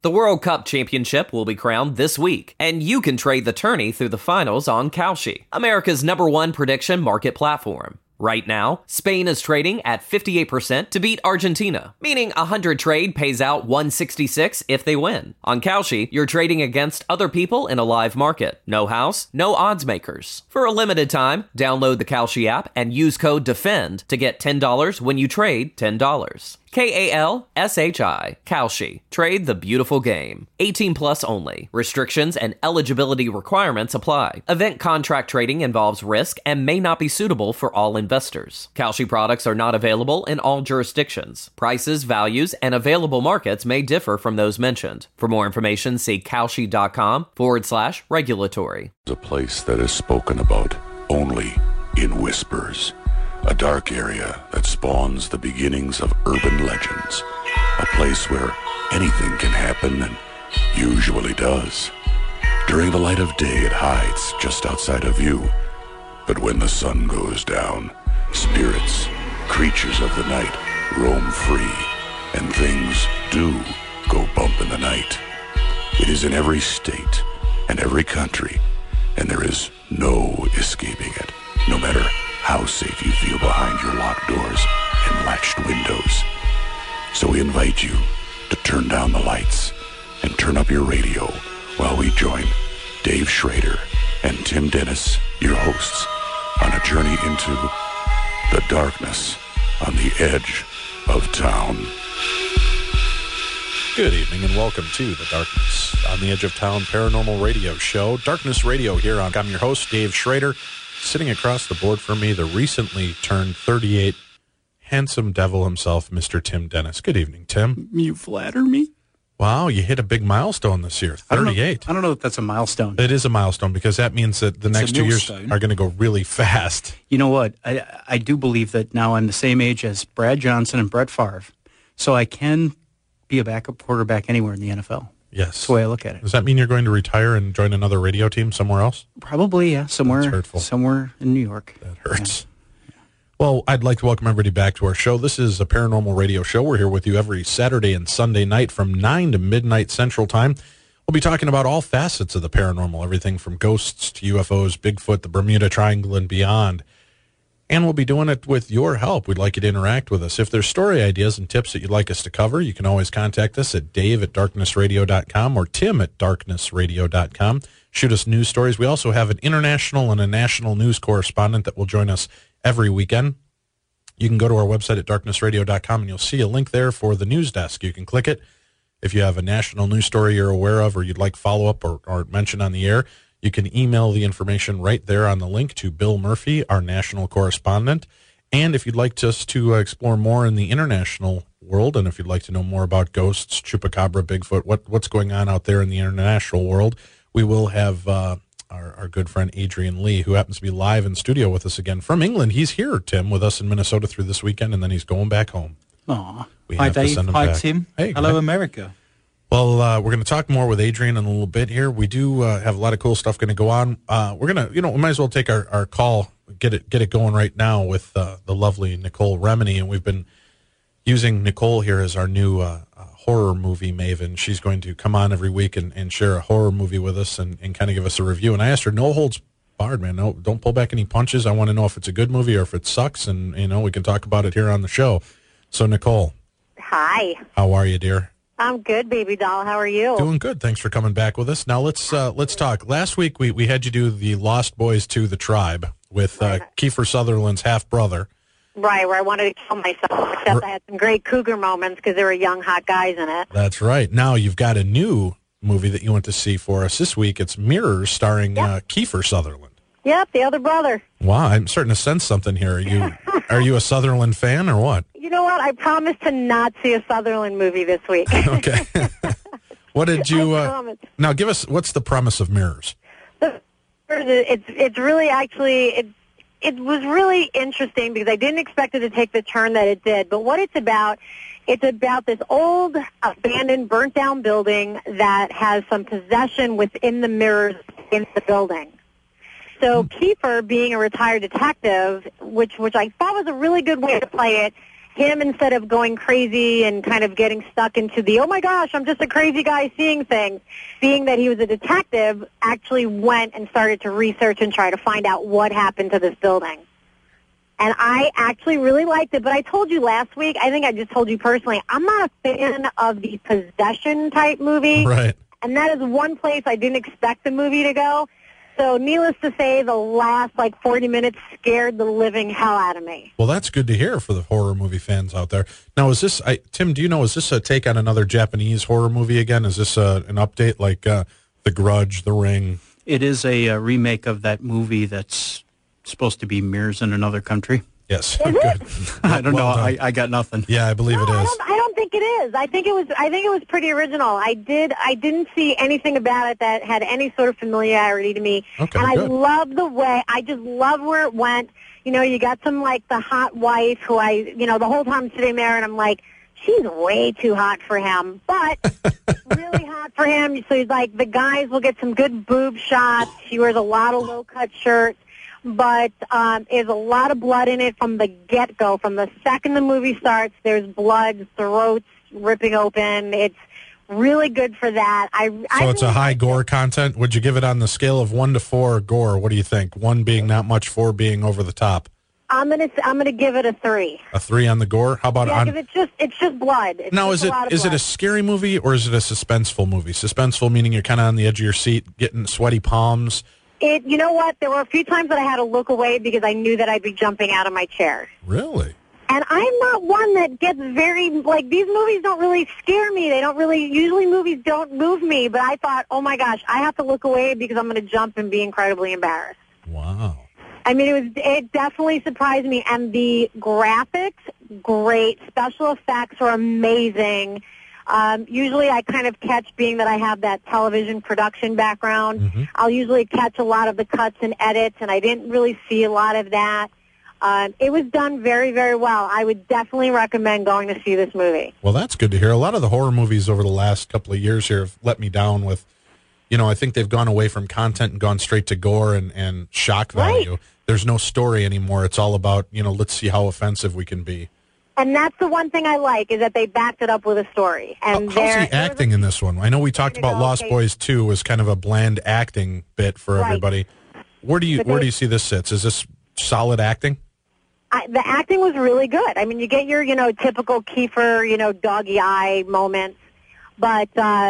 The World Cup Championship will be crowned this week, and you can trade the tourney through the finals on Kalshi, America's #1 prediction market platform. Right now, Spain is trading at 58% to beat Argentina, meaning 100 trade pays out 166 if they win. On Kalshi, you're trading against other people in a live market. No house, no odds makers. For a limited time, download the Kalshi app and use code DEFEND to get $10 when you trade $10. Kalshi. Kalshi. Trade the beautiful game. 18 plus only. Restrictions and eligibility requirements apply. Event contract trading involves risk and may not be suitable for all investors. Kalshi products are not available in all jurisdictions. Prices, values, and available markets may differ from those mentioned. For more information, see kalshi.com/regulatory. A place that is spoken about only in whispers. A dark area that spawns the beginnings of urban legends. A place where anything can happen and usually does. During the light of day, it hides just outside of view. But when the sun goes down, spirits, creatures of the night, roam free, and things do go bump in the night. It is in every state and every country, and there is no escaping it, no matter how safe you feel behind your locked doors and latched windows. So we invite you to turn down the lights and turn up your radio while we join Dave Schrader and Tim Dennis, your hosts, on a journey into the darkness on the edge of town. Good evening and welcome to the Darkness on the Edge of Town Paranormal Radio Show. Darkness Radio here. I'm your host, Dave Schrader. Sitting across the board from me, the recently turned 38, handsome devil himself, Mr. Tim Dennis. Good evening, Tim. You flatter me? Wow, you hit a big milestone this year, 38. I don't know if that's a milestone. It is a milestone because that means that the next 2 years are going to go really fast. You know what? I do believe that now I'm the same age as Brad Johnson and Brett Favre, so I can be a backup quarterback anywhere in the NFL. Yes. That's the way I look at it. Does that mean you're going to retire and join another radio team somewhere else? Probably, yeah. Somewhere in New York. That hurts. Yeah. Well, I'd like to welcome everybody back to our show. This is a paranormal radio show. We're here with you every Saturday and Sunday night from 9 to midnight Central Time. We'll be talking about all facets of the paranormal, everything from ghosts to UFOs, Bigfoot, the Bermuda Triangle, and beyond. And we'll be doing it with your help. We'd like you to interact with us. If there's story ideas and tips that you'd like us to cover, you can always contact us at dave@darknessradio.com or tim@darknessradio.com. Shoot us news stories. We also have an international and a national news correspondent that will join us every weekend. You can go to our website at darknessradio.com and you'll see a link there for the news desk. You can click it. If you have a national news story you're aware of or you'd like follow-up or mention on the air, you can email the information right there on the link to Bill Murphy, our national correspondent. And if you'd like us to explore more in the international world, and if you'd like to know more about ghosts, Chupacabra, Bigfoot, what's going on out there in the international world, we will have our good friend Adrian Lee, who happens to be live in studio with us again from England. He's here, Tim, with us in Minnesota through this weekend, and then he's going back home. Aw. Hi, Dave. Hi, Tim. Hey, hello, America. Well, we're going to talk more with Adrian in a little bit here. We do have a lot of cool stuff going to go on. We're going to, we might as well take our call, get it going right now with the lovely Nicole Remini. And we've been using Nicole here as our new horror movie maven. She's going to come on every week and share a horror movie with us and kind of give us a review. And I asked her, no holds barred, man. No, don't pull back any punches. I want to know if it's a good movie or if it sucks. And, we can talk about it here on the show. So, Nicole. Hi. How are you, dear? I'm good, baby doll. How are you? Doing good. Thanks for coming back with us. Now let's talk. Last week we had you do the Lost Boys to the Tribe with Kiefer Sutherland's half brother. Right, where I wanted to kill myself, except I had some great cougar moments because there were young hot guys in it. That's right. Now you've got a new movie that you went to see for us this week. It's Mirrors, starring Kiefer Sutherland. Yep, the other brother. Wow, I'm starting to sense something here. Are you a Sutherland fan or what? You know what? I promised to not see a Sutherland movie this week. Okay. What did you... now, give us... What's the premise of Mirrors? It's really actually... It was really interesting because I didn't expect it to take the turn that it did. But what it's about this old, abandoned, burnt-down building that has some possession within the mirrors in the building. So Kiefer, being a retired detective, which I thought was a really good way to play it, him, instead of going crazy and kind of getting stuck into the, oh my gosh, I'm just a crazy guy seeing things, being that he was a detective, actually went and started to research and try to find out what happened to this building. And I actually really liked it, but I told you last week, I think I just told you personally, I'm not a fan of the possession type movie. Right. And that is one place I didn't expect the movie to go. So needless to say, the last 40 minutes scared the living hell out of me. Well, that's good to hear for the horror movie fans out there. Now, is this, Tim, do you know, is this a take on another Japanese horror movie again? Is this an update like The Grudge, The Ring? It is a remake of that movie that's supposed to be Mirrors in Another Country. Yes. Is Good. I don't know. Done. I got nothing. Yeah, I believe it is. I don't think it is. I think it was pretty original. I didn't see anything about it that had any sort of familiarity to me. Okay, and good. I love the way, I just love where it went. You know, you got some the hot wife who the whole time I'm sitting there and I'm like, she's way too hot for him, but really hot for him. So he's like, the guys will get some good boob shots. She wears a lot of low-cut shirts. But there's a lot of blood in it from the get-go. From the second the movie starts, there's blood, throats ripping open. It's really good for that. So it's a high gore content. Would you give it on the scale of 1 to 4 gore? What do you think? 1 being not much, 4 being over the top. I'm gonna give it a 3. A 3 on the gore? How about on? Because it's just blood. It's Now, just is it a scary movie or is it a suspenseful movie? Suspenseful meaning you're kind of on the edge of your seat, getting sweaty palms. You know what? There were a few times that I had to look away because I knew that I'd be jumping out of my chair. Really? And I'm not one that gets very, these movies don't really scare me. They don't really, usually movies don't move me. But I thought, oh my gosh, I have to look away because I'm going to jump and be incredibly embarrassed. Wow. I mean, it definitely surprised me. And the graphics, great. Special effects are amazing. Usually I kind of catch, being that I have that television production background, Mm-hmm. I'll usually catch a lot of the cuts and edits, and I didn't really see a lot of that. It was done very, very well. I would definitely recommend going to see this movie. Well, that's good to hear. A lot of the horror movies over the last couple of years here have let me down with, I think they've gone away from content and gone straight to gore and shock value. Right. There's no story anymore. It's all about, let's see how offensive we can be. And that's the one thing I like, is that they backed it up with a story. And how's he acting in this one? I know we talked about Lost Boys 2 was kind of a bland acting bit for everybody. Where do you see this sits? Is this solid acting? The acting was really good. I mean, you get your, typical Kiefer, doggy eye moments. But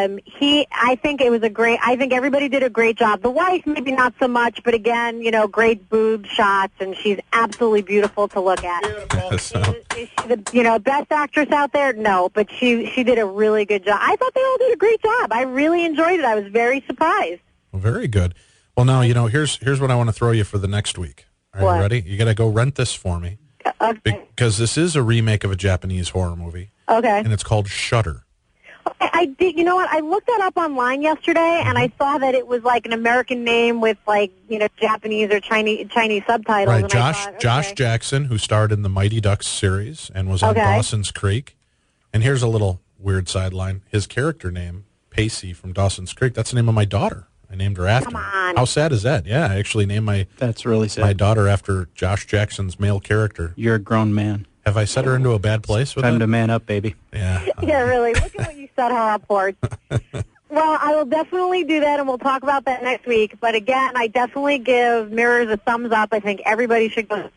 I think everybody did a great job. The wife, maybe not so much, but again, great boob shots, and she's absolutely beautiful to look at. Is she the, best actress out there? No, but she did a really good job. I thought they all did a great job. I really enjoyed it. I was very surprised. Well, very good. Well, now, here's what I want to throw you for the next week. Are you ready? You got to go rent this for me. Okay. Because this is a remake of a Japanese horror movie. Okay. And it's called Shudder. I did. You know what? I looked that up online yesterday, and I saw that it was like an American name with Japanese or Chinese subtitles. Right, and Josh Jackson, who starred in the Mighty Ducks series and was on Dawson's Creek. And here's a little weird sideline: his character name, Pacey from Dawson's Creek, that's the name of my daughter. I named her after. Come on. How sad is that? Yeah, I actually named That's really sad. my daughter after Josh Jackson's male character. You're a grown man. Have I set her into a bad place with Time that? to man up, baby. Yeah. Yeah, really. Look at what you set her up for. Well, I will definitely do that, and we'll talk about that next week. But again, I definitely give Mirrors a thumbs up. I think everybody should go.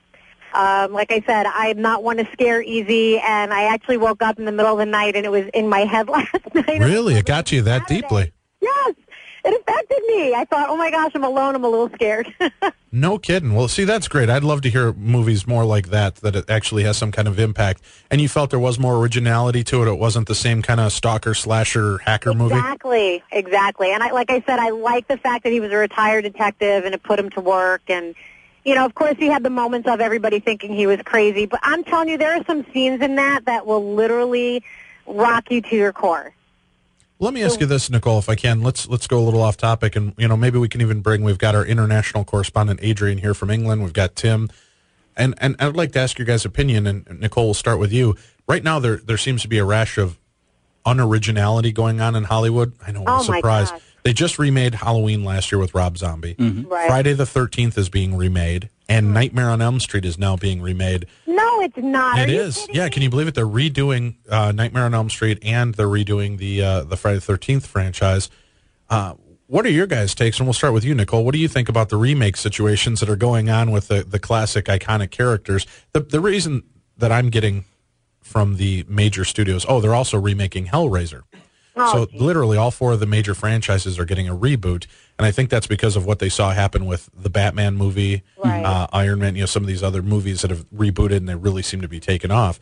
Like I said, I'm not one to scare easy, and I actually woke up in the middle of the night, and it was in my head last night. Really? It got you that deeply? Yes. It affected me. I thought, oh, my gosh, I'm alone. I'm a little scared. No kidding. Well, see, that's great. I'd love to hear movies more like that it actually has some kind of impact. And you felt there was more originality to it. It wasn't the same kind of stalker, slasher, hacker movie? Exactly. And like I said, I like the fact that he was a retired detective and it put him to work. And, of course, he had the moments of everybody thinking he was crazy. But I'm telling you, there are some scenes in that will literally rock you to your core. Let me ask you this, Nicole, if I can. Let's go a little off topic, and maybe we can even we've got our international correspondent Adrian here from England. We've got Tim, and I'd like to ask your guys' opinion. And Nicole, we'll start with you. Right now, there seems to be a rash of unoriginality going on in Hollywood. I know, what a surprise! They just remade Halloween last year with Rob Zombie. Mm-hmm. Right. Friday the 13th is being remade. And Nightmare on Elm Street is now being remade. No, it's not. It is. Yeah, can you believe it? They're redoing Nightmare on Elm Street, and they're redoing the Friday the 13th franchise. What are your guys' takes? And we'll start with you, Nicole. What do you think about the remake situations that are going on with the classic, iconic characters? The reason that I'm getting from the major studios, they're also remaking Hellraiser. So literally all 4 of the major franchises are getting a reboot, and I think that's because of what they saw happen with the Batman movie, Iron Man, some of these other movies that have rebooted and they really seem to be taken off.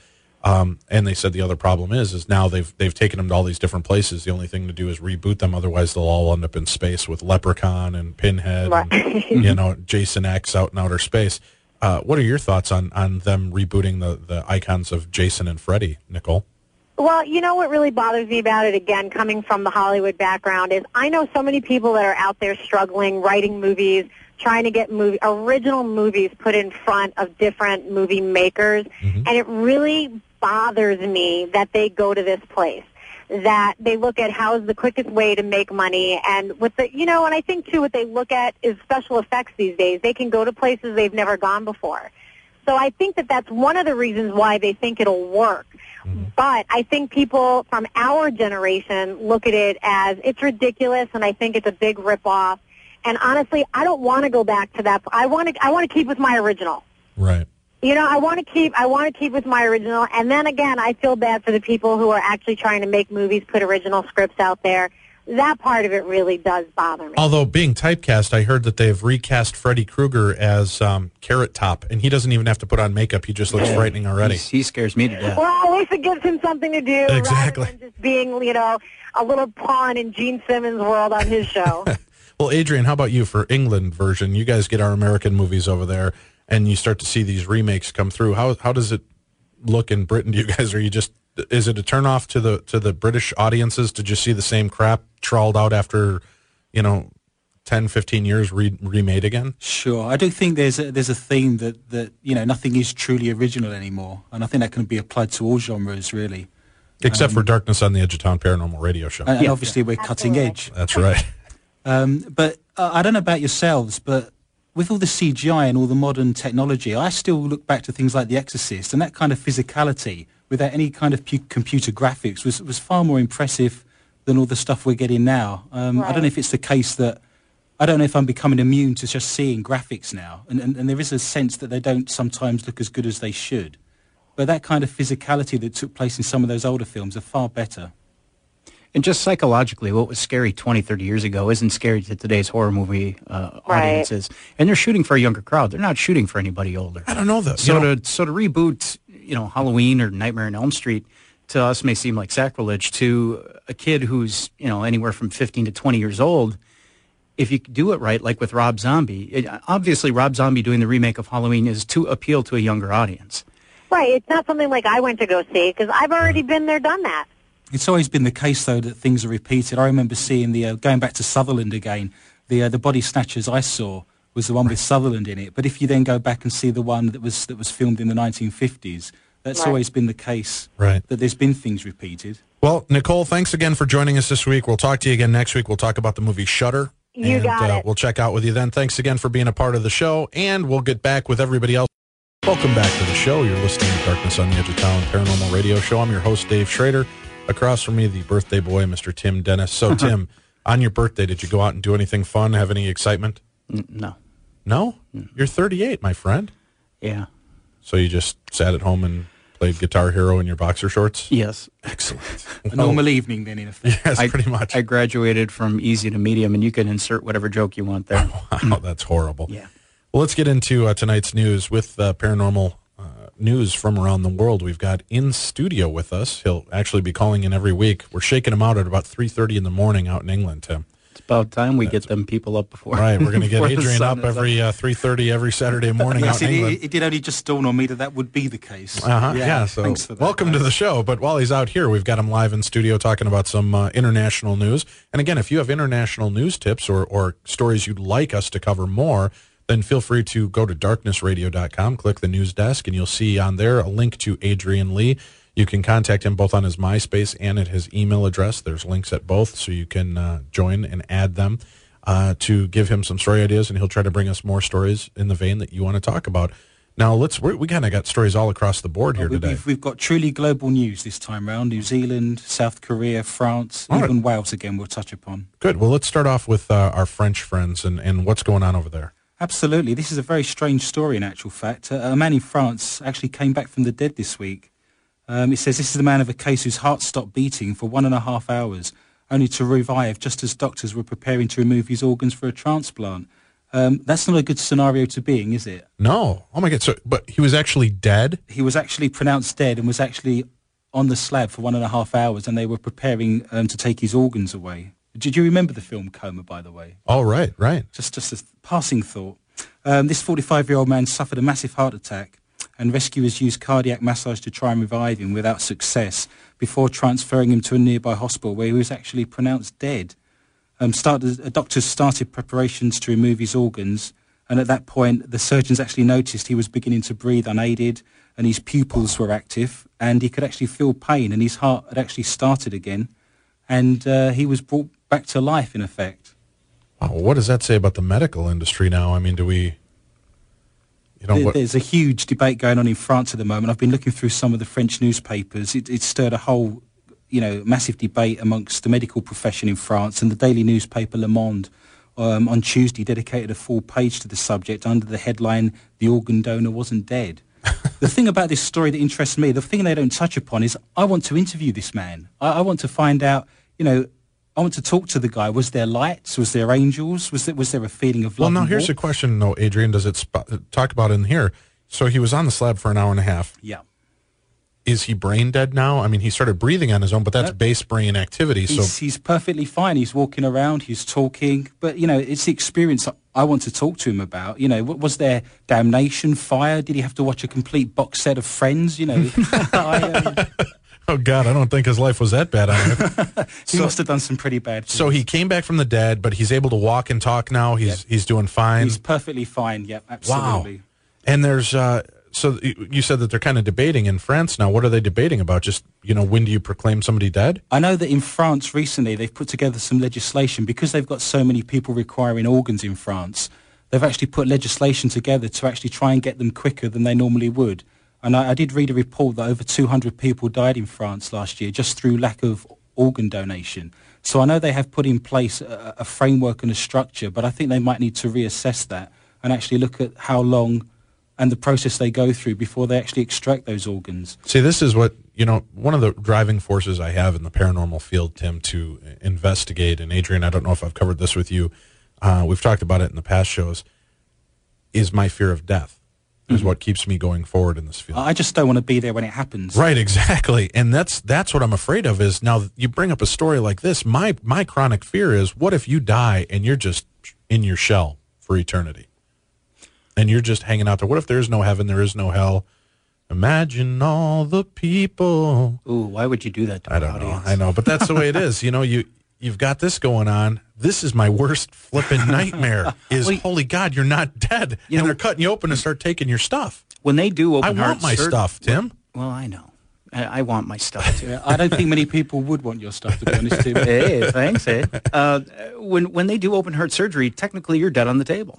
And they said the other problem is now they've taken them to all these different places. The only thing to do is reboot them, otherwise they'll all end up in space with Leprechaun and Pinhead and Jason X out in outer space. What are your thoughts on them rebooting the icons of Jason and Freddy, Nicole? Well, you know what really bothers me about it, again, coming from the Hollywood background, is I know so many people that are out there struggling, writing movies, trying to get original movies put in front of different movie makers, and it really bothers me that they go to this place, that they look at how is the quickest way to make money, and with the, and I think, too, what they look at is special effects these days. They can go to places they've never gone before. So I think that that's one of the reasons why they think it'll work. But I think people from our generation look at it as it's ridiculous, and I think it's a big ripoff. And honestly, I don't want to go back to that. I want to keep with my original. Right. I want to keep with my original. And then again, I feel bad for the people who are actually trying to make movies, put original scripts out there. That part of it really does bother me. Although being typecast, I heard that they've recast Freddy Krueger as Carrot Top, and he doesn't even have to put on makeup. He just looks frightening already. He scares me to death. Well, at least it gives him something to do Exactly. rather than just being, a little pawn in Gene Simmons' world on his show. Well, Adrian, how about you for England version? You guys get our American movies over there, and you start to see these remakes come through. How does it look in Britain to you guys? Are you just... Is it a turnoff to the British audiences to just see the same crap trawled out after, 10, 15 years remade again? Sure. I do think there's a theme that nothing is truly original anymore, and I think that can be applied to all genres, really. Except for Darkness on the Edge of Town Paranormal Radio Show. And obviously we're cutting edge. That's right. But I don't know about yourselves, but with all the CGI and all the modern technology, I still look back to things like The Exorcist, and that kind of physicality without any kind of computer graphics was far more impressive than all the stuff we're getting now. I don't know if it's the case that, I don't know if I'm becoming immune to just seeing graphics now, and there is a sense that they don't sometimes look as good as they should. But that kind of physicality that took place in some of those older films are far better. And just psychologically, what was scary 20, 30 years ago isn't scary to today's horror movie audiences. And they're shooting for a younger crowd. They're not shooting for anybody older. I don't know that. So to reboot, Halloween or Nightmare on Elm Street, to us may seem like sacrilege. To a kid who's, anywhere from 15 to 20 years old, if you do it right, like with Rob Zombie, obviously Rob Zombie doing the remake of Halloween is to appeal to a younger audience. Right. It's not something like I went to go see, because I've already been there, done that. It's always been the case, though, that things are repeated. I remember seeing going back to Sutherland again, the Body Snatchers I saw was the one with Sutherland in it. But if you then go back and see the one that was filmed in the 1950s, that's always been the case, that there's been things repeated. Well, Nicole, thanks again for joining us this week. We'll talk to you again next week. We'll talk about the movie Shudder. You got it. We'll check out with you then. Thanks again for being a part of the show, and we'll get back with everybody else. Welcome back to the show. You're listening to Darkness on the Edge of Town Paranormal Radio Show. I'm your host, Dave Schrader. Across from me, the birthday boy, Mr. Tim Dennis. So, Tim, on your birthday, did you go out and do anything fun, have any excitement? No. No? You're 38, my friend. Yeah. So you just sat at home and played Guitar Hero in your boxer shorts? Yes. Excellent. A normal evening, then, in effect. Yes, pretty much. I graduated from easy to medium, and you can insert whatever joke you want there. Wow, that's horrible. Yeah. Well, let's get into tonight's news with paranormal news from around the world. We've got in studio with us. He'll actually be calling in every week. We're shaking him out at about 3:30 in the morning out in England, Tim. It's about time we get them people up before. Right, we're going to get Adrian up every 3:30 every Saturday morning out in England. It did only just dawn on me that would be the case. Yeah, so thanks for that, welcome to the show. But while he's out here, we've got him live in studio talking about some international news. And again, if you have international news tips or stories you'd like us to cover more, then feel free to go to darknessradio.com, click the news desk, and you'll see on there a link to Adrian Lee. You can contact him both on his MySpace and at his email address. There's links at both, so you can join and add them. to give him some story ideas, and he'll try to bring us more stories in the vein that you want to talk about. Now, we kind of got stories all across the board here today. We've got truly global news this time round. New Zealand, South Korea, France, even Wales again we'll touch upon. Good. Well, let's start off with our French friends and what's going on over there. Absolutely. This is a very strange story in actual fact. A man in France actually came back from the dead this week. It says this is the man of a case whose heart stopped beating for 1.5 hours, only to revive just as doctors were preparing to remove his organs for a transplant. That's not a good scenario to be in, is it? No. Oh, my God. So, but he was actually dead? He was actually pronounced dead and was actually on the slab for 1.5 hours, and they were preparing to take his organs away. Did you remember the film Coma, by the way? Oh, right. Just a passing thought. This 45-year-old man suffered a massive heart attack, and rescuers used cardiac massage to try and revive him without success before transferring him to a nearby hospital where he was actually pronounced dead. Doctors started preparations to remove his organs, and at that point the surgeons actually noticed he was beginning to breathe unaided, and his pupils were active, and he could actually feel pain, and his heart had actually started again, and he was brought back to life in effect. Wow, what does that say about the medical industry now? I mean, do we... There's a huge debate going on in France at the moment. I've been looking through some of the French newspapers. It stirred a whole, massive debate amongst the medical profession in France, and the daily newspaper Le Monde on Tuesday dedicated a full page to the subject under the headline, "The organ donor wasn't dead." The thing about this story that interests me, the thing they don't touch upon is I want to interview this man. I want to find out, I want to talk to the guy. Was there lights? Was there angels? Was there a feeling of love? Well, now here's a question, though, Adrian. Does it talk about in here? So he was on the slab for 1.5 hours. Yeah. Is he brain dead now? I mean, he started breathing on his own, but that's base brain activity. He's perfectly fine. He's walking around. He's talking. But, it's the experience I want to talk to him about. Was there damnation, fire? Did he have to watch a complete box set of Friends? Oh, God, I don't think his life was that bad on it. He must have done some pretty bad things. So he came back from the dead, but he's able to walk and talk now. He's doing fine. He's perfectly fine, yep, absolutely. Wow. And there's, so you said that they're kind of debating in France now. What are they debating about? Just, when do you proclaim somebody dead? I know that in France recently they've put together some legislation because they've got so many people requiring organs in France. They've actually put legislation together to actually try and get them quicker than they normally would. And I did read a report that over 200 people died in France last year just through lack of organ donation. So I know they have put in place a framework and a structure, but I think they might need to reassess that and actually look at how long and the process they go through before they actually extract those organs. See, this is what, one of the driving forces I have in the paranormal field, Tim, to investigate, and Adrian, I don't know if I've covered this with you, we've talked about it in the past shows, is my fear of death. Is what keeps me going forward in this field. I just don't want to be there when it happens. Right, exactly. And that's what I'm afraid of is now you bring up a story like this. My chronic fear is what if you die and you're just in your shell for eternity? And you're just hanging out there. What if there is no heaven, there is no hell? Imagine all the people. Ooh, why would you do that to I don't know. I know, but that's the way it is. You've got this going on. This is my worst flipping nightmare is, holy God, you're not dead. And they're cutting you open and start taking your stuff. When they do open heart I want my stuff, Tim. Well, I know. I want my stuff, too. I don't think many people would want your stuff, to be honest, Tim. Hey, thanks, when they do open heart surgery, technically you're dead on the table.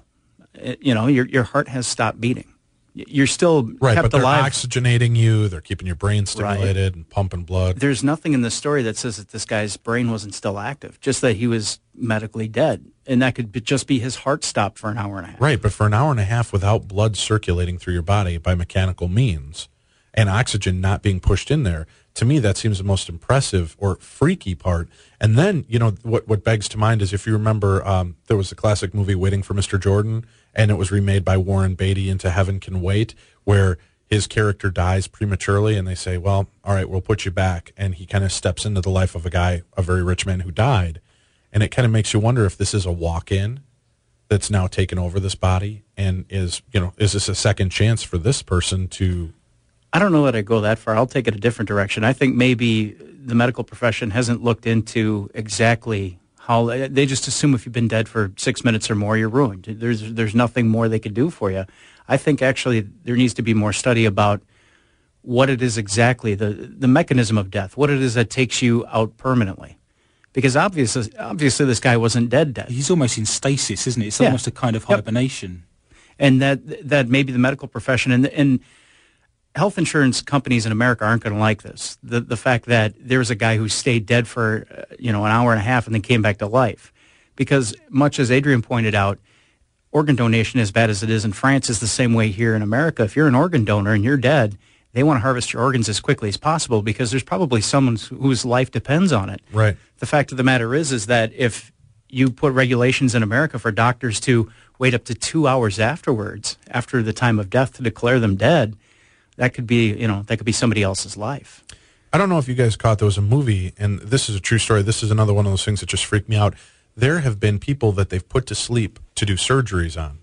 Your heart has stopped beating. You're still kept they're alive. Oxygenating you. They're keeping your brain stimulated and pumping blood. There's nothing in the story that says that this guy's brain wasn't still active, just that he was medically dead. And that could just be his heart stopped for 1.5 hours. Right, but for 1.5 hours without blood circulating through your body by mechanical means and oxygen not being pushed in there, to me that seems the most impressive or freaky part. And then, what begs to mind is if you remember, there was a classic movie, Waiting for Mr. Jordan, and it was remade by Warren Beatty into Heaven Can Wait, where his character dies prematurely, and they say, well, all right, we'll put you back. And he kind of steps into the life of a very rich man who died. And it kind of makes you wonder if this is a walk-in that's now taken over this body, and is this a second chance for this person to... I don't know that I go that far. I'll take it a different direction. I think maybe the medical profession hasn't looked into exactly how they just assume if you've been dead for 6 minutes or more, you're ruined. There's nothing more they could do for you. I think actually there needs to be more study about what it is exactly, the mechanism of death, what it is that takes you out permanently. because obviously this guy wasn't dead. He's almost in stasis, isn't it? It's Yeah. almost a kind of hibernation. And that maybe the medical profession and health insurance companies in America aren't going to like this. The fact that there was a guy who stayed dead for an hour and a half and then came back to life, because much as Adrian pointed out, organ donation, as bad as it is in France, is the same way here in America. If you're an organ donor and you're dead, they want to harvest your organs as quickly as possible because there's probably someone whose life depends on it. Right. The fact of the matter is that if you put regulations in America for doctors to wait up to 2 hours afterwards, after the time of death, to declare them dead, that could be somebody else's life. I don't know if you guys caught, there was a movie, and this is a true story. This is another one of those things that just freaked me out. There have been people that they've put to sleep to do surgeries on.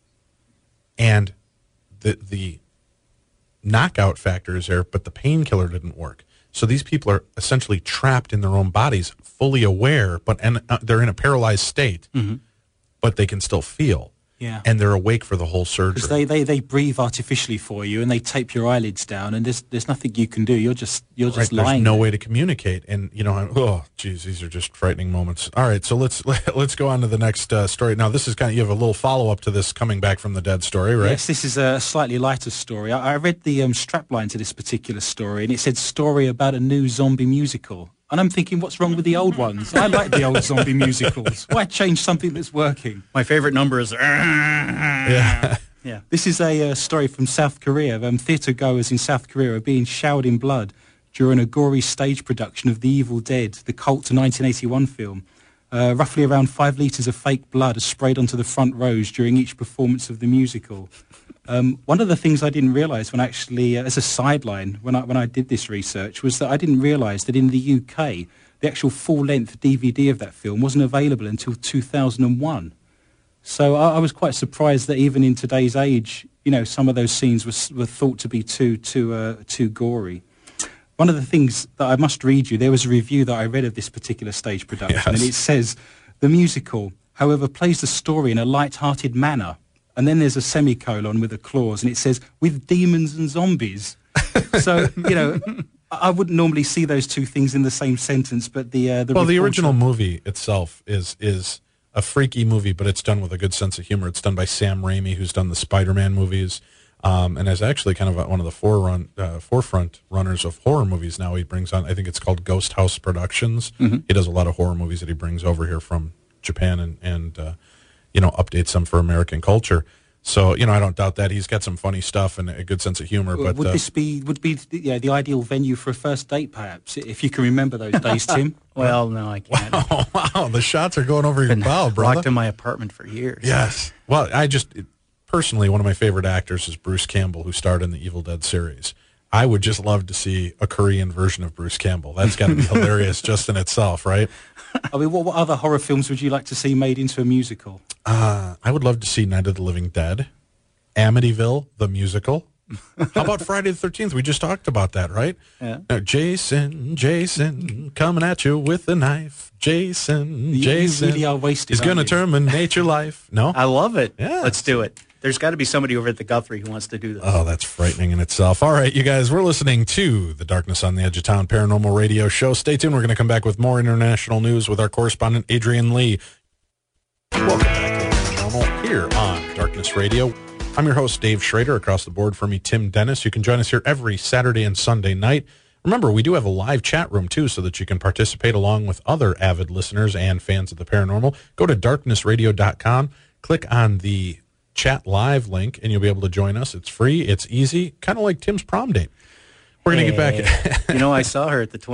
And the knockout factor is there, but the painkiller didn't work. So these people are essentially trapped in their own bodies, fully aware, but they're in a paralyzed state, but they can still feel. Yeah. And they're awake for the whole surgery. Because they breathe artificially for you, and they tape your eyelids down, and there's nothing you can do. You're just Right, lying. there's no there. way to communicate, and oh, geez, these are just frightening moments. All right, so let's go on to the next story. Now, this is you have a little follow up to this coming back from the dead story, right? Yes, this is a slightly lighter story. I read the strapline to this particular story, and it said "story about a new zombie musical." And I'm thinking, what's wrong with the old ones? I like the old zombie musicals. Why change something that's working? My favorite number is... Yeah. Yeah. This is a story from South Korea. Theatre goers in South Korea are being showered in blood during a gory stage production of The Evil Dead, the cult 1981 film. Roughly around 5 litres of fake blood are sprayed onto the front rows during each performance of the musical. One of the things I didn't realise when actually, as a sideline, when I did this research, was that I didn't realise that in the UK, the actual full-length DVD of that film wasn't available until 2001. So I was quite surprised that even in today's age, some of those scenes were thought to be too gory. One of the things that I must read you, there was a review that I read of this particular stage production, and it says, the musical, however, plays the story in a light-hearted manner. And then there's a semicolon with a clause, and it says, with demons and zombies. So, I wouldn't normally see those two things in the same sentence, but the original movie itself is a freaky movie, but it's done with a good sense of humor. It's done by Sam Raimi, who's done the Spider-Man movies, and is actually kind of one of the forefront runners of horror movies now. He brings on, I think it's called Ghost House Productions. He does a lot of horror movies that he brings over here from Japan and updates them for American culture. So, I don't doubt that. He's got some funny stuff and a good sense of humor. But would this be the ideal venue for a first date, perhaps, if you can remember those days, Tim? Well, no, I can't. Oh, wow, the shots are going over your bow, brother. Locked in my apartment for years. Yes. Well, personally, one of my favorite actors is Bruce Campbell, who starred in the Evil Dead series. I would just love to see a Korean version of Bruce Campbell. That's got to be hilarious just in itself, right? I mean, what other horror films would you like to see made into a musical? I would love to see Night of the Living Dead, Amityville, the musical. How about Friday the 13th? We just talked about that, right? Yeah. Jason, coming at you with a knife. Jason You really are wasted, is going to aren't you? terminate your life. No? I love it. Yeah. Let's do it. There's got to be somebody over at the Guthrie who wants to do this. Oh, that's frightening in itself. All right, you guys, we're listening to the Darkness on the Edge of Town Paranormal Radio Show. Stay tuned. We're going to come back with more international news with our correspondent, Adrian Lee. Welcome back to Paranormal here on Darkness Radio. I'm your host, Dave Schrader. Across the board from me, Tim Dennis. You can join us here every Saturday and Sunday night. Remember, we do have a live chat room, too, so that you can participate along with other avid listeners and fans of the paranormal. Go to darknessradio.com, click on the chat live link, and you'll be able to join us. It's free. It's easy. Kind of like Tim's prom date. We're going to get back. I saw her at the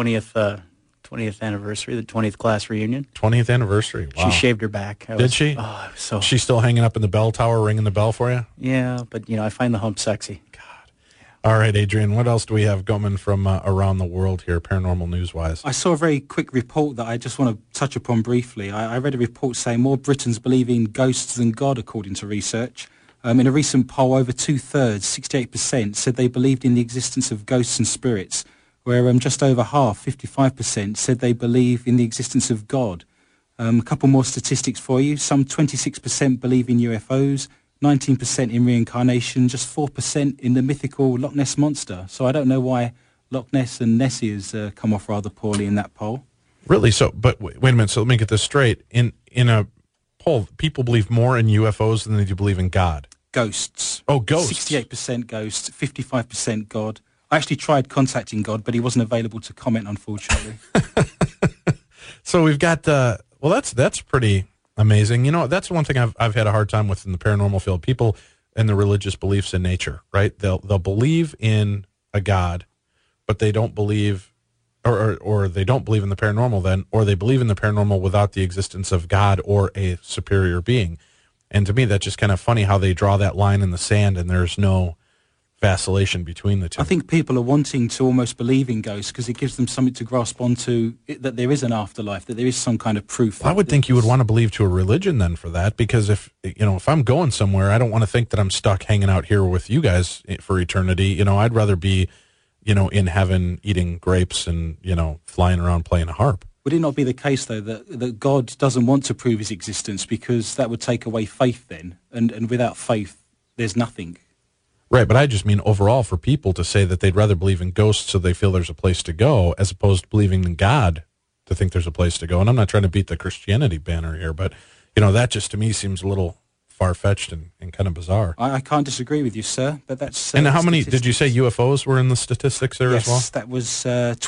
20th anniversary, the 20th class reunion. 20th anniversary. Wow. She shaved her back. Did she? Oh, so. She's still hanging up in the bell tower, ringing the bell for you? Yeah, but, I find the hump sexy. All right, Adrian, what else do we have coming from around the world here, paranormal news-wise? I saw a very quick report that I just want to touch upon briefly. I read a report saying more Britons believe in ghosts than God, according to research. In a recent poll, over two-thirds, 68%, said they believed in the existence of ghosts and spirits, where just over half, 55%, said they believe in the existence of God. A couple more statistics for you. Some 26% believe in UFOs, 19% in reincarnation, just 4% in the mythical Loch Ness Monster. So I don't know why Loch Ness and Nessie has come off rather poorly in that poll. Really? So, but wait a minute. So let me get this straight. In a poll, people believe more in UFOs than they do believe in God. Ghosts. Oh, ghosts. 68% ghosts, 55% God. I actually tried contacting God, but he wasn't available to comment, unfortunately. So we've got, well, that's pretty amazing. You know, that's one thing I've had a hard time with in the paranormal field. People and the religious beliefs in nature, right? They'll believe in a God, but they don't believe, or they don't believe in the paranormal then, or they believe in the paranormal without the existence of God or a superior being. And to me, that's just kind of funny how they draw that line in the sand and there's no vacillation between the two. I think people are wanting to almost believe in ghosts because it gives them something to grasp onto, that there is an afterlife, that there is some kind of proof. I would think you would want to believe to a religion then for that, because if I'm going somewhere, I don't want to think that I'm stuck hanging out here with you guys for eternity. You know, I'd rather be, in heaven eating grapes and, flying around playing a harp. Would it not be the case, though, that God doesn't want to prove his existence because that would take away faith then, and without faith, there's nothing? Right, but I just mean overall for people to say that they'd rather believe in ghosts so they feel there's a place to go as opposed to believing in God to think there's a place to go. And I'm not trying to beat the Christianity banner here, but, that just to me seems a little far-fetched and kind of bizarre. I can't disagree with you, sir, but that's... and how many, did you say UFOs were in the statistics there as well? Yes, that was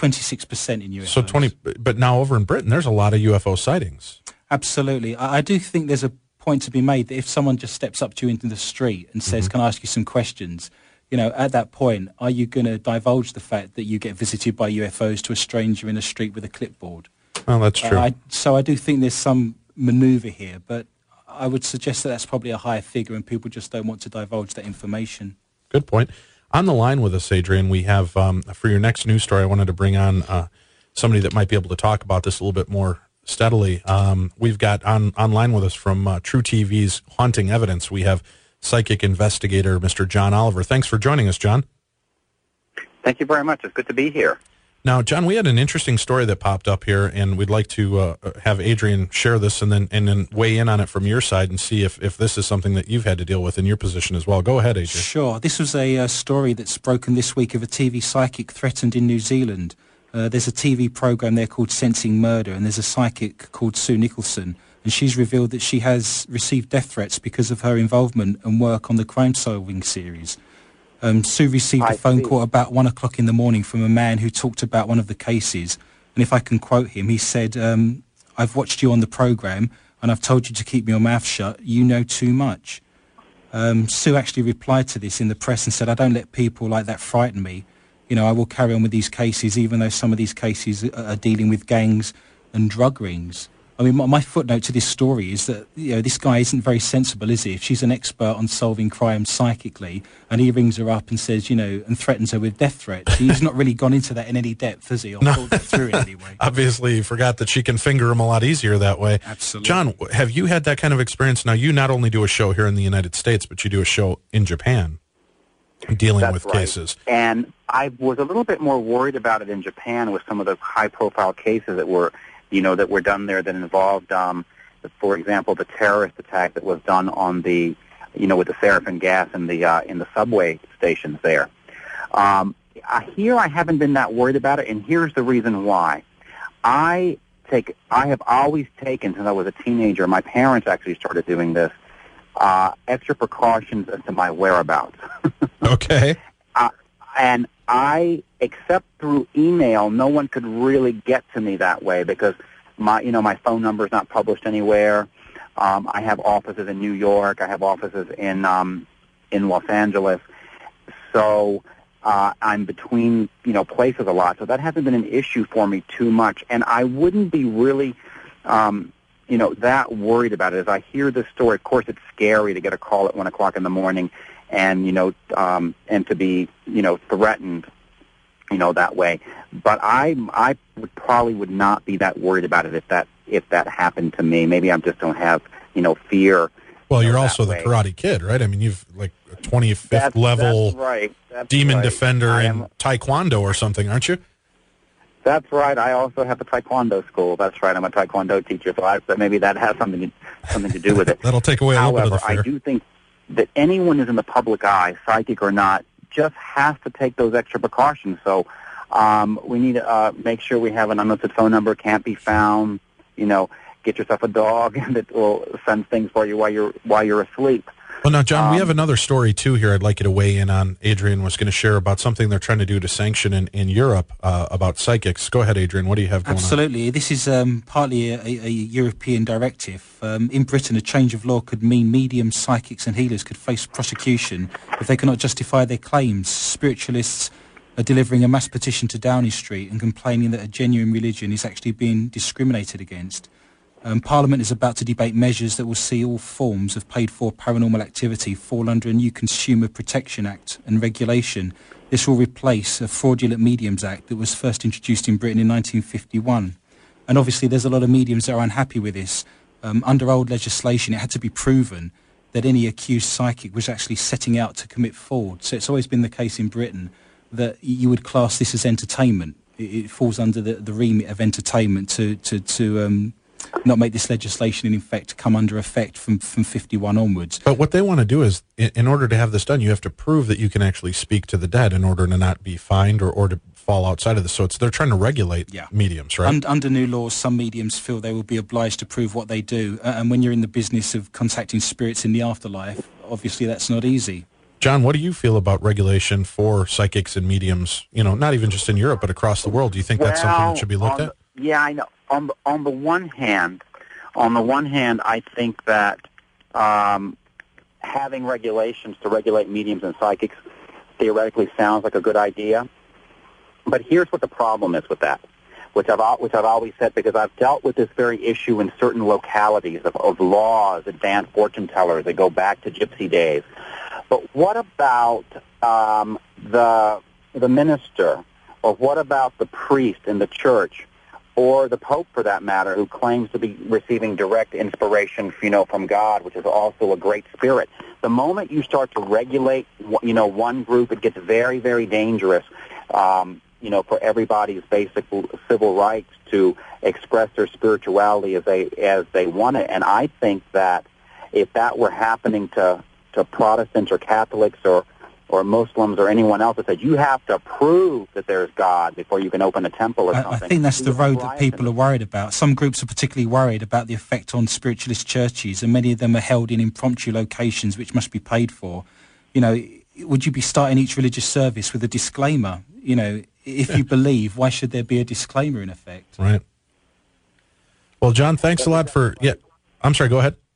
26% in UFOs. So 20, but now over in Britain, there's a lot of UFO sightings. Absolutely. I do think there's a point to be made that if someone just steps up to you into the street and says, can I ask you some questions? At that point, are you going to divulge the fact that you get visited by UFOs to a stranger in the street with a clipboard? Well, that's true. So I do think there's some maneuver here, but I would suggest that that's probably a higher figure and people just don't want to divulge that information. Good point. On the line with us, Adrian, we have, for your next news story, I wanted to bring on somebody that might be able to talk about this a little bit more steadily. We've got online with us from True TV's Haunting Evidence. We have psychic investigator Mr. John Oliver. Thanks for joining us, John. Thank you very much. It's good to be here. Now, John, we had an interesting story that popped up here, and we'd like to have Adrian share this and then weigh in on it from your side and see if this is something that you've had to deal with in your position as well. Go ahead, Adrian. Sure. This was a story that's broken this week of a TV psychic threatened in New Zealand. There's a TV program there called Sensing Murder, and there's a psychic called Sue Nicholson, and she's revealed that she has received death threats because of her involvement and work on the crime-solving series. Sue received a phone call about 1 o'clock in the morning from a man who talked about one of the cases, and if I can quote him, he said, I've watched you on the program, and I've told you to keep your mouth shut. You know too much. Sue actually replied to this in the press and said, I don't let people like that frighten me. I will carry on with these cases, even though some of these cases are dealing with gangs and drug rings. I mean, my footnote to this story is that, this guy isn't very sensible, is he? If she's an expert on solving crime psychically, and he rings her up and says, and threatens her with death threats, he's not really gone into that in any depth, has he? Or thought that through it anyway. Obviously, he forgot that she can finger him a lot easier that way. Absolutely. John, have you had that kind of experience? Now, you not only do a show here in the United States, but you do a show in Japan dealing with cases. And I was a little bit more worried about it in Japan with some of the high-profile cases that were done there that involved, for example, the terrorist attack that was done on the, with the sarin gas in the subway stations there. Here I haven't been that worried about it, and here's the reason why. I have always taken, since I was a teenager, my parents actually started doing this, extra precautions as to my whereabouts. Okay. And except through email, no one could really get to me that way because my phone number is not published anywhere. I have offices in New York. I have offices in Los Angeles. So I'm between, places a lot. So that hasn't been an issue for me too much. And I wouldn't be really, that worried about it. As I hear this story, of course, it's scary to get a call at 1 o'clock in the morning and, and to be, threatened, that way. But I would not be that worried about it if that happened to me. Maybe I just don't have, fear. Well, you're also the Karate Kid, right? I mean, you've like a 25th level demon defender in Taekwondo or something, aren't you? That's right. I also have a Taekwondo school. That's right. I'm a Taekwondo teacher, so maybe that has something to do with it. That'll take away a little bit of the fear. I do think that anyone who's in the public eye, psychic or not, just has to take those extra precautions. So We need to make sure we have an unlisted phone number, can't be found. Get yourself a dog that will send things for you while you're asleep. Well, now, John, we have another story, too, here I'd like you to weigh in on. Adrian was going to share about something they're trying to do to sanction in Europe about psychics. Go ahead, Adrian. What do you have going on? Absolutely. This is partly a European directive. In Britain, a change of law could mean mediums, psychics and healers could face prosecution if they cannot justify their claims. Spiritualists are delivering a mass petition to Downing Street and complaining that a genuine religion is actually being discriminated against. Parliament is about to debate measures that will see all forms of paid-for paranormal activity fall under a new Consumer Protection Act and regulation. This will replace a Fraudulent Mediums Act that was first introduced in Britain in 1951. And obviously there's a lot of mediums that are unhappy with this. Under old legislation, it had to be proven that any accused psychic was actually setting out to commit fraud. So it's always been the case in Britain that you would class this as entertainment. It falls under the remit of entertainment to not make this legislation in effect come under effect from 51 onwards. But what they want to do is, in order to have this done, you have to prove that you can actually speak to the dead in order to not be fined or to fall outside of this. So they're trying to regulate mediums, right? Under new laws, some mediums feel they will be obliged to prove what they do. And when you're in the business of contacting spirits in the afterlife, obviously that's not easy. John, what do you feel about regulation for psychics and mediums, not even just in Europe, but across the world? Do you think that's something that should be looked at? Yeah, I know. On the one hand, I think that having regulations to regulate mediums and psychics theoretically sounds like a good idea. But here's what the problem is with that, which I've always said, because I've dealt with this very issue in certain localities of laws, advanced fortune tellers that go back to gypsy days. But what about the minister, or what about the priest in the church, or the Pope, for that matter, who claims to be receiving direct inspiration, from God, which is also a great spirit? The moment you start to regulate, one group, it gets very, very dangerous, for everybody's basic civil rights to express their spirituality as they want it. And I think that if that were happening to Protestants or Catholics or Muslims or anyone else that said you have to prove that there's God before you can open a temple or something. I think that's the road that people are worried about. Some groups are particularly worried about the effect on spiritualist churches, and many of them are held in impromptu locations which must be paid for. Would you be starting each religious service with a disclaimer? If you believe, why should there be a disclaimer in effect? Right. Well, John, thanks a lot for... Yeah, I'm sorry, go ahead.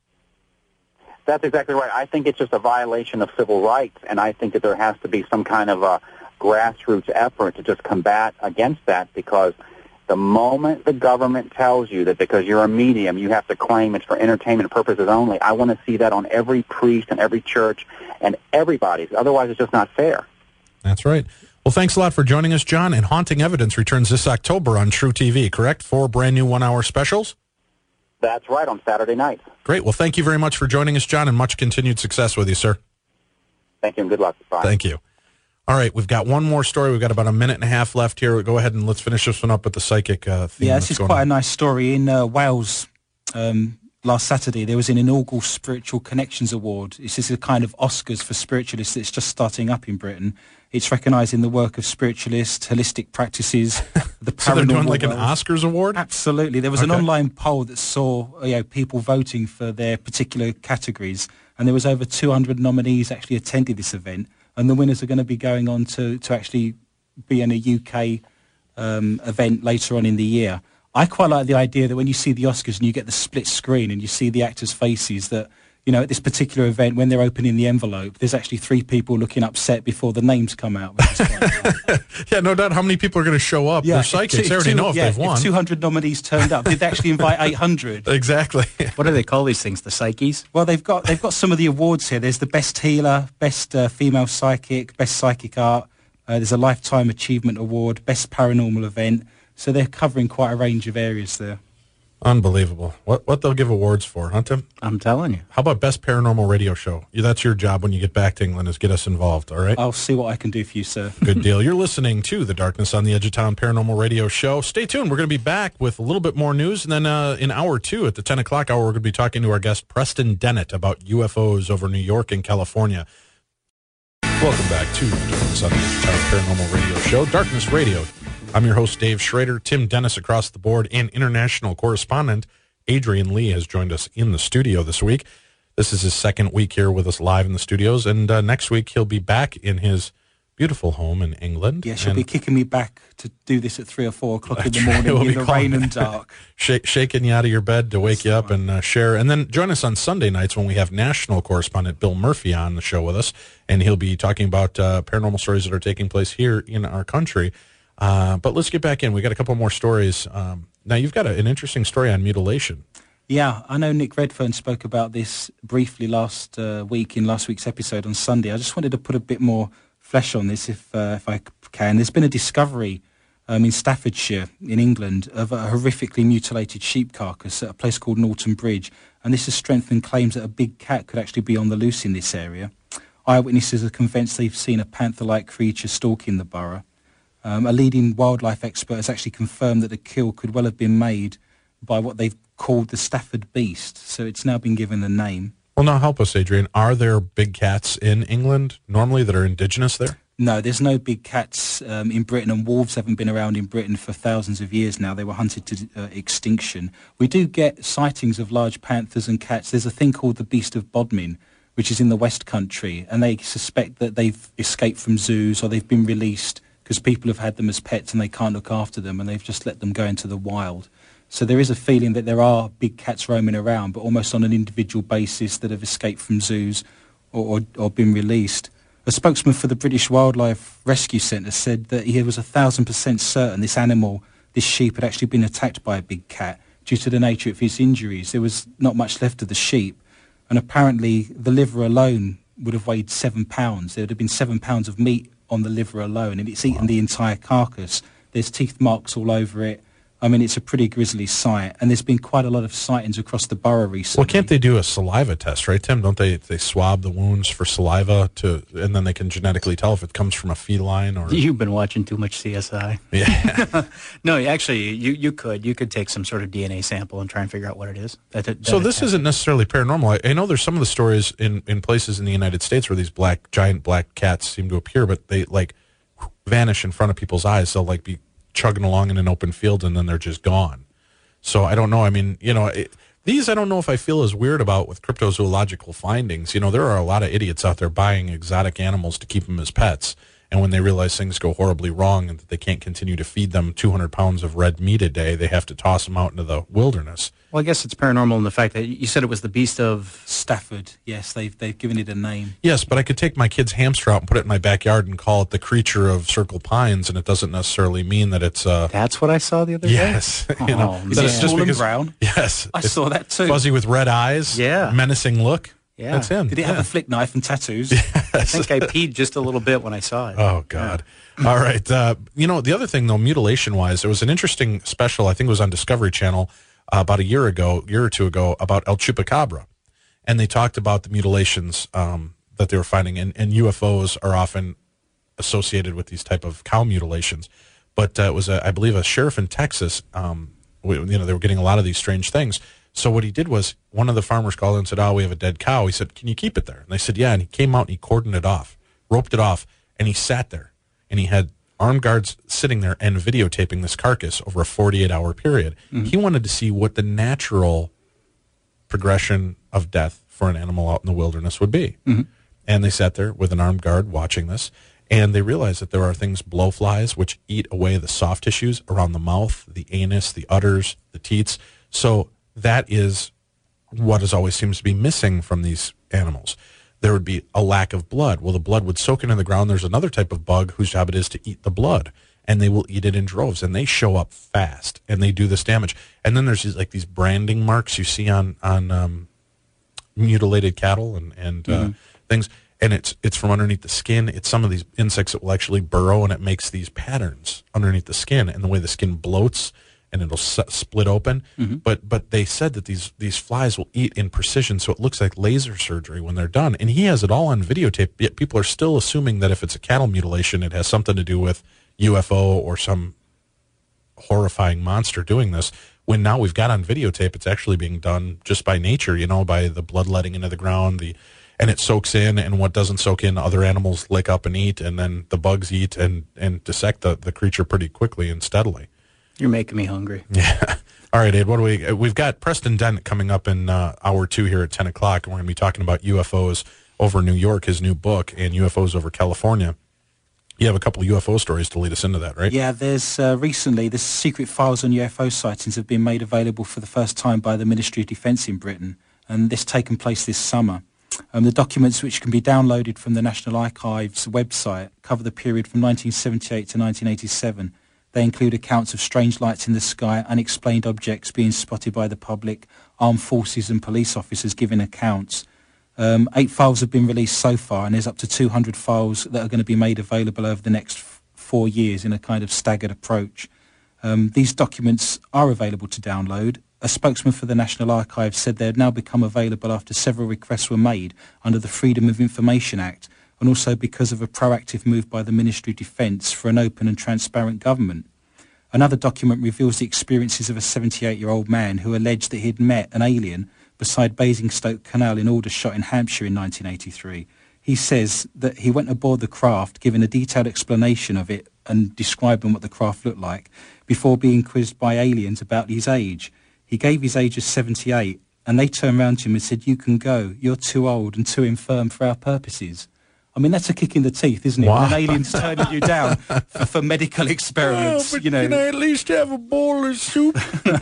That's exactly right. I think it's just a violation of civil rights, and I think that there has to be some kind of a grassroots effort to just combat against that, because the moment the government tells you that because you're a medium, you have to claim it's for entertainment purposes only, I want to see that on every priest and every church and everybody's. Otherwise, it's just not fair. That's right. Well, thanks a lot for joining us, John. And Haunting Evidence returns this October on True TV, correct? 4 brand new 1-hour specials? That's right, on Saturday nights. Great. Well, thank you very much for joining us, John, and much continued success with you, sir. Thank you, and good luck. Bye. Thank you. All right, we've got one more story. We've got about a minute and a half left here. Go ahead and let's finish this one up with the psychic theme. Yeah, this is quite a nice story. In Wales, last Saturday, there was an inaugural Spiritual Connections Award. This is a kind of Oscars for spiritualists that's just starting up in Britain. It's recognising the work of spiritualists, holistic practices, the paranormal So they're doing like world. an Oscars award? Absolutely. There was an online poll that saw people voting for their particular categories, and there was over 200 nominees actually attended this event, and the winners are going to be going on to actually be in a UK event later on in the year. I quite like the idea that when you see the Oscars and you get the split screen and you see the actors' faces, that at this particular event, when they're opening the envelope, there's actually 3 people looking upset before the names come out. Which is quite Yeah, no doubt how many people are going to show up. They're psychics. They already know if they've won. If 200 nominees turned up, did they actually invite 800? Exactly. What do they call these things? The psyches? Well, they've got some of the awards here. There's the best healer, best female psychic, best psychic art. There's a lifetime achievement award, best paranormal event. So they're covering quite a range of areas there. Unbelievable. What they'll give awards for, huh, Tim? I'm telling you. How about best paranormal radio show? That's your job when you get back to England, is get us involved, all right? I'll see what I can do for you, sir. Good deal. You're listening to the Darkness on the Edge of Town Paranormal Radio Show. Stay tuned. We're going to be back with a little bit more news, and then in hour 2 at the 10 o'clock hour, we're going to be talking to our guest, Preston Dennett, about UFOs over New York and California. Welcome back to Darkness on the Entire Paranormal Radio Show, Darkness Radio. I'm your host, Dave Schrader. Tim Dennis across the board, and international correspondent Adrian Lee has joined us in the studio this week. This is his second week here with us live in the studios, and next week he'll be back in his beautiful home in England. Yeah, she'll be kicking me back to do this at 3 or 4 o'clock in the morning in the rain and dark. Shaking you out of your bed to wake you up and share. And then join us on Sunday nights when we have national correspondent Bill Murphy on the show with us, and he'll be talking about paranormal stories that are taking place here in our country. But let's get back in. We got a couple more stories. Now, you've got an interesting story on mutilation. Yeah, I know Nick Redfern spoke about this briefly last week in last week's episode on Sunday. I just wanted to put a bit more flesh on this if I can. There's been a discovery in Staffordshire in England of a horrifically mutilated sheep carcass at a place called Norton Bridge, and this has strengthened claims that a big cat could actually be on the loose in this area. Eyewitnesses are convinced they've seen a panther-like creature stalking the borough. A leading wildlife expert has actually confirmed that the kill could well have been made by what they've called the Stafford beast, so it's now been given a name. Well, now help us, Adrian. Are there big cats in England normally that are indigenous there? No, there's no big cats in Britain, and wolves haven't been around in Britain for thousands of years now. They were hunted to extinction. We do get sightings of large panthers and cats. There's a thing called the Beast of Bodmin, which is in the West Country, and they suspect that they've escaped from zoos or they've been released because people have had them as pets and they can't look after them, and they've just let them go into the wild. So there is a feeling that there are big cats roaming around, but almost on an individual basis that have escaped from zoos or been released. A spokesman for the British Wildlife Rescue Centre said that he was 1,000% certain this animal, this sheep, had actually been attacked by a big cat due to the nature of his injuries. There was not much left of the sheep, and apparently the liver alone would have weighed 7 pounds. There would have been 7 pounds of meat on the liver alone, and it's eaten the entire carcass. There's teeth marks all over it. I mean, it's a pretty grisly sight, and there's been quite a lot of sightings across the borough recently. Well, can't they do a saliva test, right, Tim? Don't they swab the wounds for saliva, and then they can genetically tell if it comes from a feline or... You've been watching too much CSI. Yeah. No, actually, you could take some sort of DNA sample and try and figure out what it is. So this isn't necessarily paranormal. I know there's some of the stories in places in the United States where these giant black cats seem to appear, but they, like, vanish in front of people's eyes. They'll, like, be chugging along in an open field and then they're just gone. So I don't know. I mean, these I don't know if I feel as weird about with cryptozoological findings. There are a lot of idiots out there buying exotic animals to keep them as pets. And when they realize things go horribly wrong and that they can't continue to feed them 200 pounds of red meat a day, they have to toss them out into the wilderness. Well, I guess it's paranormal in the fact that you said it was the Beast of Stafford. Yes, they've given it a name. Yes, but I could take my kid's hamster out and put it in my backyard and call it the creature of Circle Pines, and it doesn't necessarily mean that it's... That's what I saw the other day? Yes. Is it small and brown? Yes. I saw that too. Fuzzy with red eyes. Yeah. Menacing look. Yeah. That's him. Did it have a flick knife and tattoos? Yes. I think I peed just a little bit when I saw it. Oh, God. Yeah. All right. The other thing, though, mutilation-wise, there was an interesting special, I think it was on Discovery Channel, about a year or two ago, about El Chupacabra. And they talked about the mutilations that they were finding. And UFOs are often associated with these type of cow mutilations. But it was, I believe, a sheriff in Texas. They were getting a lot of these strange things. So what he did was, one of the farmers called in and said, we have a dead cow. He said, can you keep it there? And they said, yeah. And he came out and he cordoned it off, roped it off, and he sat there. And he had armed guards sitting there and videotaping this carcass over a 48-hour period. Mm-hmm. He wanted to see what the natural progression of death for an animal out in the wilderness would be. Mm-hmm. And they sat there with an armed guard watching this, and they realized that there are things, blowflies, which eat away the soft tissues around the mouth, the anus, the udders, the teats. So that is what always seems to be missing from these animals. There would be a lack of blood. Well, the blood would soak into the ground. There's another type of bug whose job it is to eat the blood, and they will eat it in droves, and they show up fast, and they do this damage. And then there's these branding marks you see on mutilated cattle and things, and it's from underneath the skin. It's some of these insects that will actually burrow, and it makes these patterns underneath the skin, and the way the skin bloats, and it'll split open. Mm-hmm. But they said that these flies will eat in precision, so it looks like laser surgery when they're done. And he has it all on videotape, yet people are still assuming that if it's a cattle mutilation, it has something to do with UFO or some horrifying monster doing this, when now we've got on videotape it's actually being done just by nature, by the blood letting into the ground. and it soaks in, and what doesn't soak in, other animals lick up and eat, and then the bugs eat and dissect the creature pretty quickly and steadily. You're making me hungry. Yeah. All right, Ed, we've got Preston Dent coming up in hour 2 here at 10 o'clock, and we're going to be talking about UFOs over New York, his new book, and UFOs over California. You have a couple of UFO stories to lead us into that, right? Yeah, there's recently the secret files on UFO sightings have been made available for the first time by the Ministry of Defence in Britain, and this taken place this summer. The documents, which can be downloaded from the National Archives website, cover the period from 1978 to 1987. They include accounts of strange lights in the sky, unexplained objects being spotted by the public, armed forces and police officers giving accounts. 8 files have been released so far, and there's up to 200 files that are going to be made available over the next 4 years in a kind of staggered approach. These documents are available to download. A spokesman for the National Archives said they had now become available after several requests were made under the Freedom of Information Act, and also because of a proactive move by the Ministry of Defence for an open and transparent government. Another document reveals the experiences of a 78-year-old man who alleged that he had met an alien beside Basingstoke Canal in Aldershot in Hampshire in 1983. He says that he went aboard the craft, giving a detailed explanation of it and describing what the craft looked like, before being quizzed by aliens about his age. He gave his age as 78, and they turned around to him and said, "You can go. You're too old and too infirm for our purposes." I mean, that's a kick in the teeth, isn't it? Wow. When an alien's turning you down for medical experiments, Can I at least have a bowl of soup?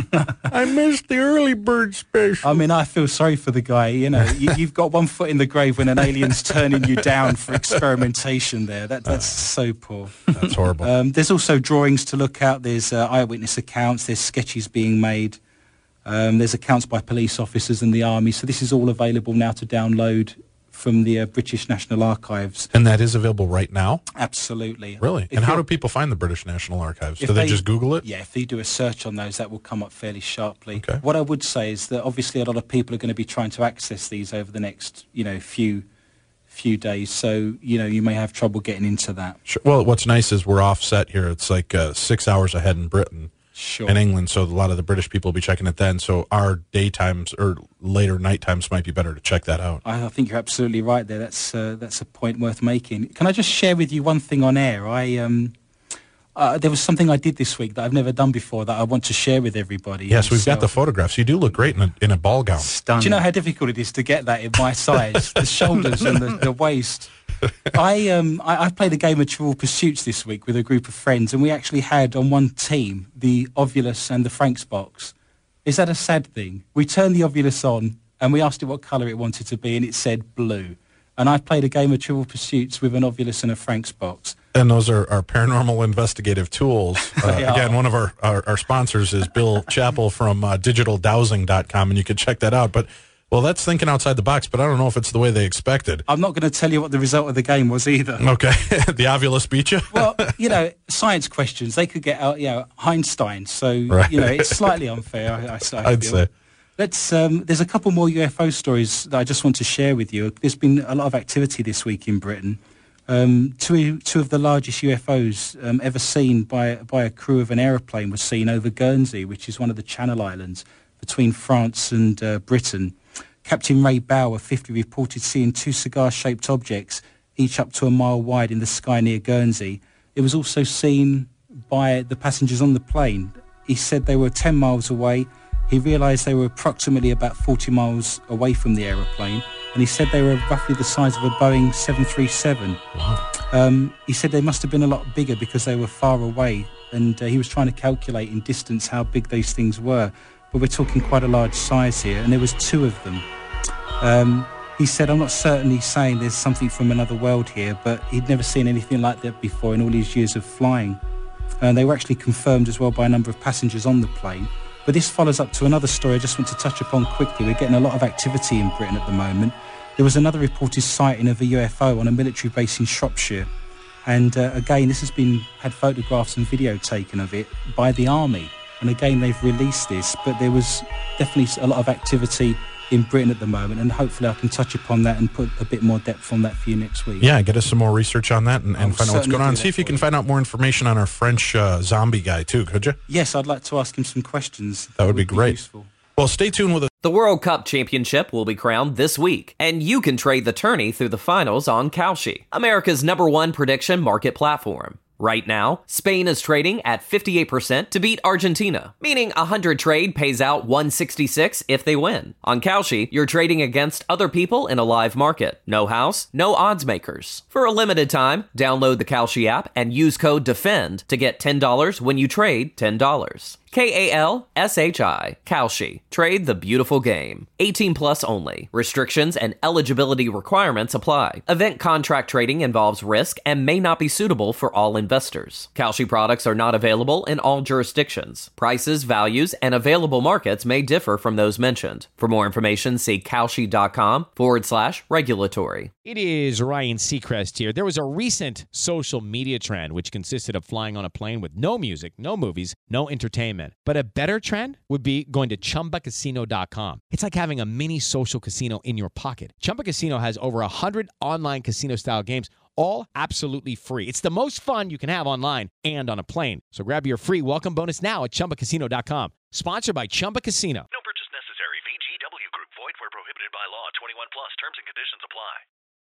I missed the early bird special. I mean, I feel sorry for the guy. You've got one foot in the grave when an alien's turning you down for experimentation there. That's so poor. That's horrible. There's also drawings to look at. There's eyewitness accounts. There's sketches being made. There's accounts by police officers and the army. So this is all available now to download from the British National Archives. And that is available right now? Absolutely. Really? And how do people find the British National Archives? Do they just Google it? Yeah, if they do a search on those, that will come up fairly sharply. Okay. What I would say is that obviously a lot of people are going to be trying to access these over the next, few days. So, you may have trouble getting into that. Sure. Well, what's nice is we're offset here. It's like 6 hours ahead in Britain. Sure. In England, so a lot of the British people will be checking it then. So our daytimes or later night times might be better to check that out. I think you're absolutely right there. That's a point worth making. Can I just share with you one thing on air? There was something I did this week that I've never done before that I want to share with everybody. Yes, we've got the photographs. You do look great in a ball gown. Stunning. Do you know how difficult it is to get that in my size? The shoulders and the waist. I played a game of Trivial Pursuits this week with a group of friends, and we actually had on one team the Ovulus and the Franks box. Is that a sad thing? We turned the Ovulus on and we asked it what colour it wanted to be, and it said blue. And I played a game of Trivial Pursuits with an Ovulus and a Franks box. And those are our paranormal investigative tools. Again, one of our sponsors is Bill Chappell from digitaldowsing.com, and you can check that out. But well, that's thinking outside the box, but I don't know if it's the way they expected. I'm not going to tell you what the result of the game was either. Okay. The Ovulus beat you? Well, science questions, they could get out, Einstein. So, right. It's slightly unfair, I'd say. There's a couple more UFO stories that I just want to share with you. There's been a lot of activity this week in Britain. Two of the largest UFOs ever seen by a crew of an aeroplane was seen over Guernsey, which is one of the Channel Islands between France and Britain. Captain Ray Bower, 50, reported seeing 2 cigar-shaped objects, each up to a mile wide in the sky near Guernsey. It was also seen by the passengers on the plane. He said they were 10 miles away. He realised they were approximately about 40 miles away from the aeroplane, and he said they were roughly the size of a Boeing 737. Wow. He said they must have been a lot bigger because they were far away, and he was trying to calculate in distance how big these things were. But we're talking quite a large size here, and there was 2 of them. He said, "I'm not certainly saying there's something from another world here, but he'd never seen anything like that before in all his years of flying." And they were actually confirmed as well by a number of passengers on the plane. But this follows up to another story I just want to touch upon quickly. We're getting a lot of activity in Britain at the moment. There was another reported sighting of a UFO on a military base in Shropshire. And again, this has had photographs and video taken of it by the army. And again, they've released this, but there was definitely a lot of activity in Britain at the moment, and hopefully I can touch upon that and put a bit more depth on that for you next week. Yeah, get us some more research on that and find out what's going on. See if you can find out more information on our French zombie guy, too, could you? Yes, I'd like to ask him some questions. That would be great. Useful. Well, stay tuned with us. The World Cup Championship will be crowned this week, and you can trade the tourney through the finals on Kalshi, America's #1 prediction market platform. Right now, Spain is trading at 58% to beat Argentina, meaning 100 trade pays out 166 if they win. On Kalshi, you're trading against other people in a live market. No house, no odds makers. For a limited time, download the Kalshi app and use code DEFEND to get $10 when you trade $10. Kalshi. Kalshi. Trade the beautiful game. 18 plus only. Restrictions and eligibility requirements apply. Event contract trading involves risk and may not be suitable for all investors. Kalshi products are not available in all jurisdictions. Prices, values, and available markets may differ from those mentioned. For more information, see Kalshi.com/regulatory. It is Ryan Seacrest here. There was a recent social media trend which consisted of flying on a plane with no music, no movies, no entertainment. But a better trend would be going to ChumbaCasino.com. It's like having a mini social casino in your pocket. Chumba Casino has over 100 online casino-style games, all absolutely free. It's the most fun you can have online and on a plane. So grab your free welcome bonus now at ChumbaCasino.com. Sponsored by Chumba Casino. No purchase necessary. VGW Group. Void where prohibited by law. 21 plus. Terms and conditions apply.